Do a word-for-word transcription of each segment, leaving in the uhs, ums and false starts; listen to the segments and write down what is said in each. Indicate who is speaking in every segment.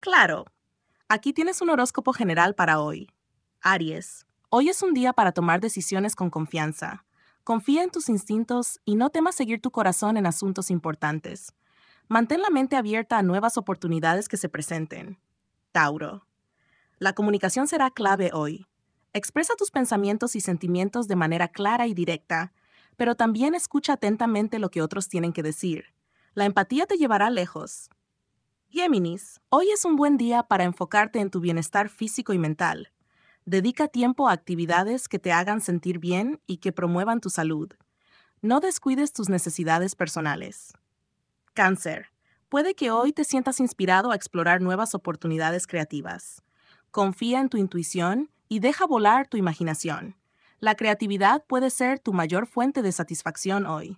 Speaker 1: Claro, aquí tienes un horóscopo general para hoy. Aries, hoy es un día para tomar decisiones con confianza. Confía en tus instintos y no temas seguir tu corazón en asuntos importantes. Mantén la mente abierta a nuevas oportunidades que se presenten. Tauro, la comunicación será clave hoy. Expresa tus pensamientos y sentimientos de manera clara y directa, pero también escucha atentamente lo que otros tienen que decir. La empatía te llevará lejos. Géminis, hoy es un buen día para enfocarte en tu bienestar físico y mental. Dedica tiempo a actividades que te hagan sentir bien y que promuevan tu salud. No descuides tus necesidades personales. Cáncer, puede que hoy te sientas inspirado a explorar nuevas oportunidades creativas. Confía en tu intuición y deja volar tu imaginación. La creatividad puede ser tu mayor fuente de satisfacción hoy.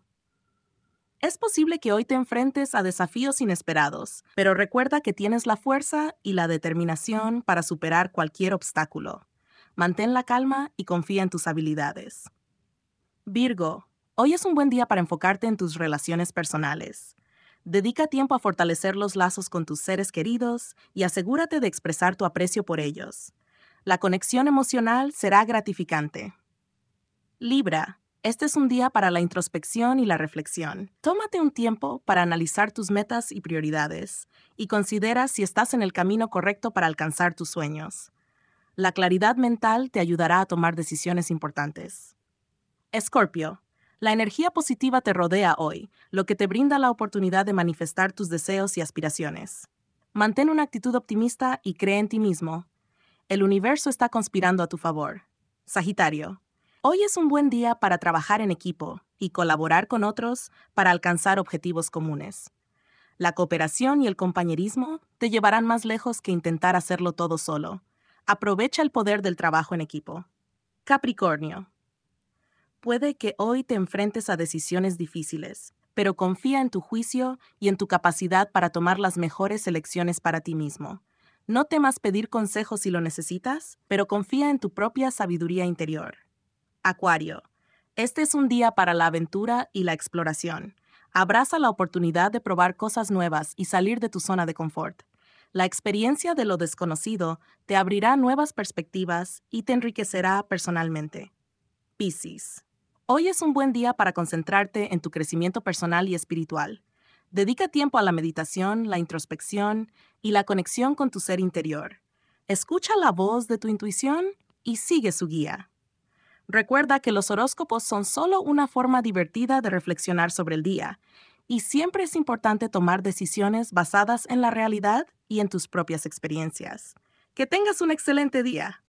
Speaker 1: Es posible que hoy te enfrentes a desafíos inesperados, pero recuerda que tienes la fuerza y la determinación para superar cualquier obstáculo. Mantén la calma y confía en tus habilidades. Virgo, hoy es un buen día para enfocarte en tus relaciones personales. Dedica tiempo a fortalecer los lazos con tus seres queridos y asegúrate de expresar tu aprecio por ellos. La conexión emocional será gratificante. Libra, este es un día para la introspección y la reflexión. Tómate un tiempo para analizar tus metas y prioridades y considera si estás en el camino correcto para alcanzar tus sueños. La claridad mental te ayudará a tomar decisiones importantes. Escorpio, la energía positiva te rodea hoy, lo que te brinda la oportunidad de manifestar tus deseos y aspiraciones. Mantén una actitud optimista y cree en ti mismo. El universo está conspirando a tu favor. Sagitario, hoy es un buen día para trabajar en equipo y colaborar con otros para alcanzar objetivos comunes. La cooperación y el compañerismo te llevarán más lejos que intentar hacerlo todo solo. Aprovecha el poder del trabajo en equipo. Capricornio, puede que hoy te enfrentes a decisiones difíciles, pero confía en tu juicio y en tu capacidad para tomar las mejores elecciones para ti mismo. No temas pedir consejos si lo necesitas, pero confía en tu propia sabiduría interior. Acuario, este es un día para la aventura y la exploración. Abraza la oportunidad de probar cosas nuevas y salir de tu zona de confort. La experiencia de lo desconocido te abrirá nuevas perspectivas y te enriquecerá personalmente. Piscis, hoy es un buen día para concentrarte en tu crecimiento personal y espiritual. Dedica tiempo a la meditación, la introspección y la conexión con tu ser interior. Escucha la voz de tu intuición y sigue su guía. Recuerda que los horóscopos son solo una forma divertida de reflexionar sobre el día, y siempre es importante tomar decisiones basadas en la realidad y en tus propias experiencias. Que tengas un excelente día.